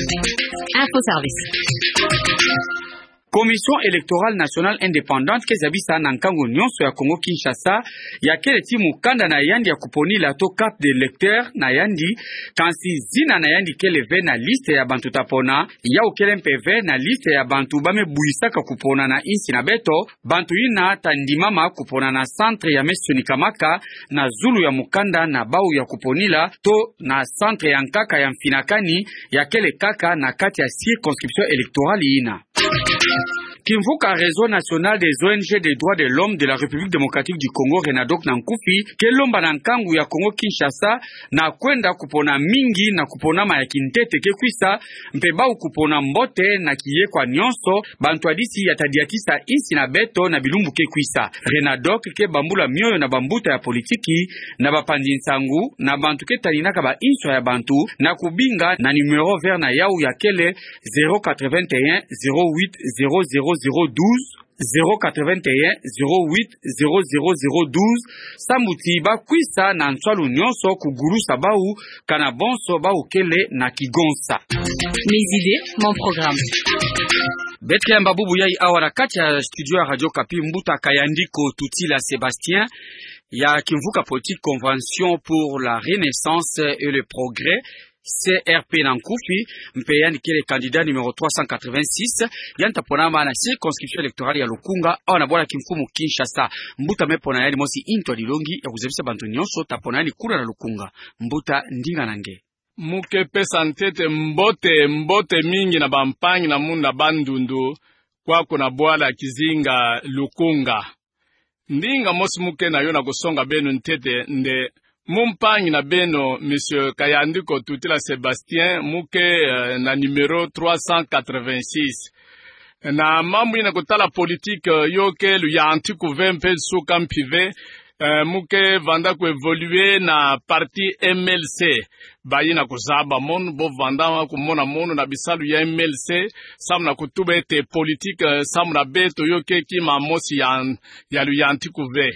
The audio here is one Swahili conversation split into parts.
Info Service. Commission électorale nationale indépendante kezabisa na nkango nyonso ya Congo Kinshasa ya kele timu kanda na yandi ya kuponi la to carte de lecteur na yandi kansi zina na yandi kele ve na liste ya bantu tapona ya ukele MPV na liste ya bantu bame buisaka kupona na insi na beto bantu ina tandimama kupona na centre ya Mesoni Kamaka na Zulu ya Mukanda na bau ya kuponila to na centre ya Nkaka ya Mfinakani ya kele kaka na kati ya circonscription électorale ina. Kimvuka réseau national des ONG des droits de l'homme de la République démocratique du Congo Renadok Nankufi kelomba na nkangu ya Congo Kinshasa na kwenda kupona mingi na kupona mayakintete kekwisa mpebau kupona mbote na kiye kwa nyonso bantu adisi yatadiatisa insi na beto na bilumbu kekwisa Renadok ke bambula mioyo na bambuta ya politiki na bapandi nsangu na bantu ke talinaka ba inso ya bantu na kubinga na numero vert na yau ya kele 081 08 00 012 081 08 00 012 Samuti ba kwisa na ntwalu nyonso kugurusa bau kana bonso bau kele na kigonsa. Mes idées, mon programme. Betre mbabubu yai awara kati ya studio ya Radio Kapi mbuta kayandiko Tutila Sébastien ya kimvuka politique convention pour la renaissance et le progrès CRP Nankufi mpeyani kile candidat numéro 386 yanta ponama na circonscription électorale ya Lukunga au na bwana kimfumu Kinshasa mbuta mepona yani mosi into dilongi ya kuzebisa bantu nyonso tapona yani kula na Lukunga mbuta ndinga nange muke pesa ntete mbote mingi na bampangi na munda bandundu kwako na bwala kizinga Lukunga ndinga mosi muke na yo na kusonga benu ntete nde mumpangi na beno monsieur Kayandiko Tutila Sébastien muke na numéro 386 na mambo ina kutala politique yoke lu ya antiku vempe suka mpive muke vanda ku évoluer na parti MLC bayina kuzaba mon bo vanda kumona mono na bisalu ya MLC samna kutuba ete politique samna beto yoke kima mosi ya lu ya antiku ve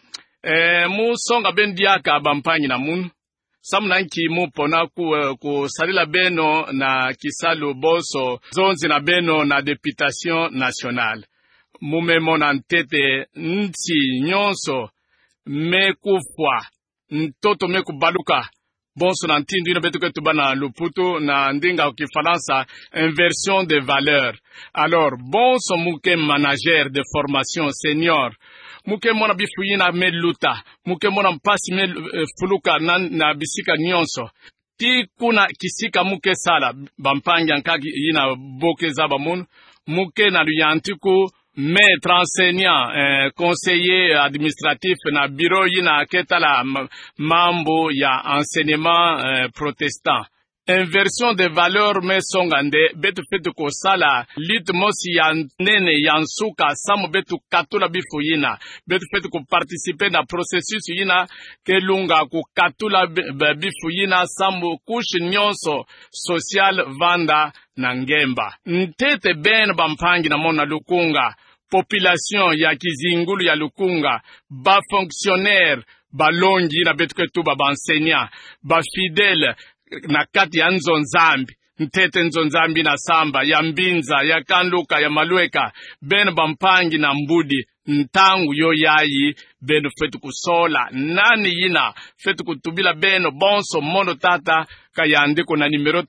mu songa bendiaka bampanyi na mun samna nki mu pona ku salila beno na kisalu boso zonzi na beno na députation nationale mu memona ntete nti nyonso mekufwa ntoto mekubaluka bonso na ntindu ina betuke tubana luputu na ndinga kifalansa inversion de valeur. Alors bonso muke manager de formation senior muke mona bifuyina meluta muke mona mpasi fuluka na bisika nyonso ti kuna kisika muke sala bampangi ankagi yina boke zaba mun muke na luyantiku maître enseignant conseiller administratif na bureau yina ketala mambo ya enseignement protestant. Inversion de valeur me songande betu fetu ko sala lit mosi ya nene yansuka samu betu katula bifuyina betu fetu ko participer na processus yina kelunga ko katula bifuyina samu kushi nyonso social vanda na ngemba ntete ben bampangi na mona Lukunga population ya kizingulu ya Lukunga ba fonctionnaire balongi na betu ketu ba enseignant ba fidèle na kati ya nzonzambi ntete nzonzambi na samba ya mbinza ya kanluka ya malweka ben bampangi na mbudi ntangu yo yayi beno fetu kusola nani yina fetu kutubila beno bonso mono tata kayandiko na numero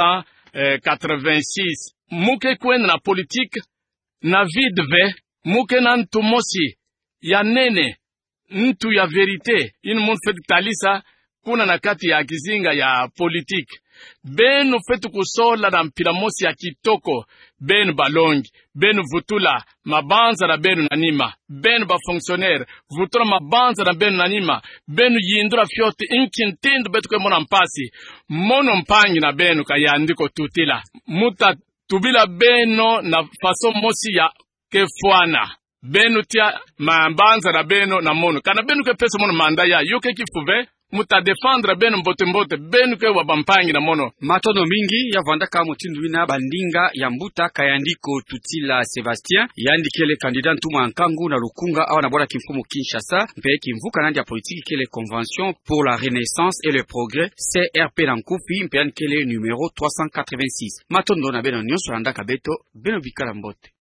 386 muke kwenda na politique na vidve muke na ntumosi ya nene ntu ya verite inu mun fetu talisa kuna na kati ya kizinga ya politique benu fetu kusola na mpila mosi ya kitoko benu balongi benu vutula mabanza na benu nanima benu ba fonctionnaire vutula mabanza na benu nanima benu yindura fyote inkintindu betu kwe mona mpasi mono mpangi na benu Kayandiko Tutila muta tubila beno na faso mosi ya kefuana benu tia mabanza na beno na mono kana benu ke pesa mono manda ya yoke kifuve mutadefendre benu mbote benu ke wabampangi na mono. Matono mingi ya vandaka mutinduina bandinga ya mbuta kayandiko Tutila Sebastien yandi kele candidat ntuma nkangu na lukunga awa na bora kimfumu Kinshasa mpe kimvuka nandi ya politiki kele convention pour la renaissance et le progrès CRP na nkufi mpe kele numéro 386. Matondo na beno nyonso landaka beto beno bikala mbote.